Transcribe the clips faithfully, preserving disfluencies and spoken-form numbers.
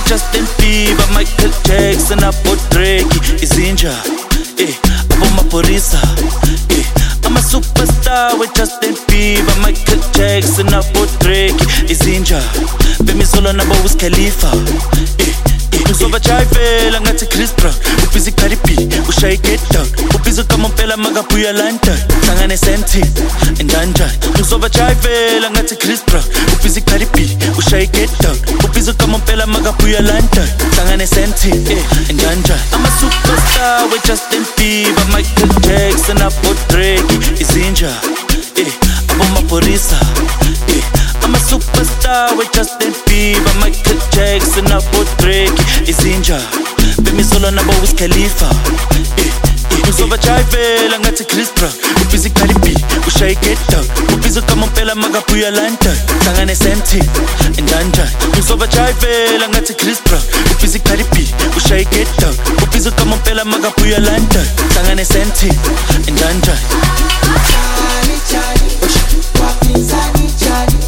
Justin Bieber, Michael Jackson, abo Drake, izinja, eh, abo maporisa, eh, I'm a superstar with Justin Bieber, Michael Jackson, abo Drake, izinja, bemi solo nabo Wiz Khalifa, eh, Uzova chayvela ngathi Chris Brown ubhizi Cardi B ushaye get down ubhizi kamompela makabuya London hlangane senti endanjani Uzova chayvela ngathi Chris Brown ubhizi Cardi B ushaye get down ubhizi kamompela makabuya London hlangane senti endanjani I'm a superstar with Justin Bieber Michael Jackson abo Drake izinja eh abo maporisa eh I'm a superstar with Justin Bieber, Michael Jackson, abo Drake, izinja, bemi solo nabo Wiz Khalifa, eh, eh, uzova chayvela ngathi Chris Brown, ubhizi Cardi B, ushaye get down, ubhizi kamompela makabuya London, hlangane senti, endanjani, uzova chayvela ngathi Chris Brown, ubhizi Cardi B, ushaye get down, ubhizi kamompela makabuya London, hlangane senti, endanjani. Charlie, Charlie, wapinzani Charlie.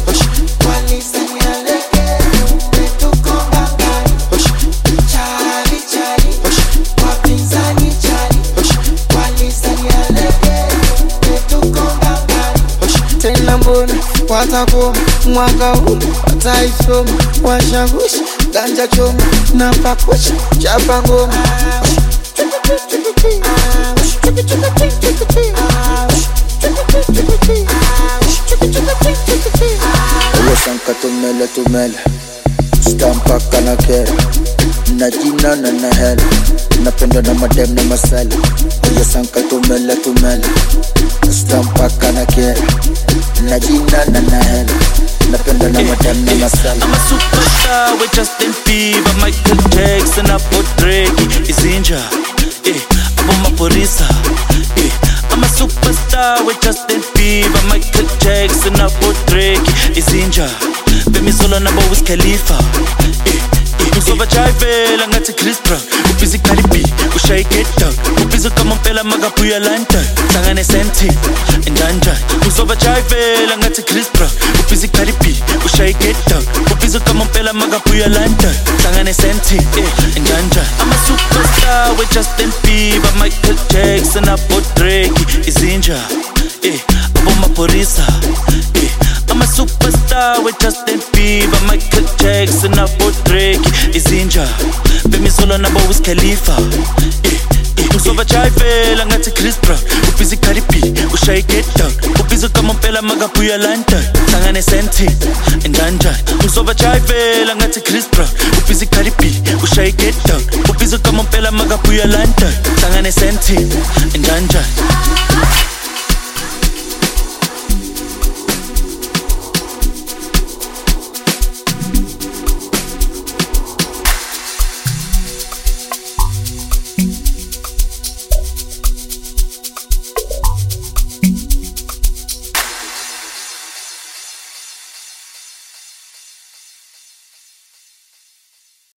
Watakoma mwaka huu wataisoma washawishi ganja choma na pakucha chapa ngoma Oyo sanka tumele tumele stampa kana kera na jina na na hela napenda na madem na masala Oyo sanka tumele tumele stampa kana kera na jina na na hela napenda na madem na masala I'm a superstar with Justin Bieber Michael Jackson abo Drake izinja eh abo maporisa eh I'm a superstar with Justin Bieber Michael Jackson abo Drake izinja bemi solo nabo Wiz Khalifa eh uzova chayvela ngathi Chris Brown ubhizi Cardi B ushaye get down ubhizi kamompela makabuya London hlangane senti endanjani uzova chayvela ngathi Chris Brown ubhizi Cardi B ushaye get down ubhizi kamompela makabuya London hlangane senti endanjani I'm a superstar with Justin Bieber Michael Jackson abo Drake izinja eh abo maporisa eh I'm a superstar with Justin Bieber Michael Jackson abo Drake izinja bemi solo nabo Wiz Khalifa eh eh uzova chayvela ngathi Chris Brown ubhizi Cardi B ushaye get down ubhizi kamompela makabuya London hlangane senti endanjani uzova chayvela ngathi Chris Brown ubhizi Cardi B ushaye get down ubhizi kamompela makabuya London hlangane senti endanjani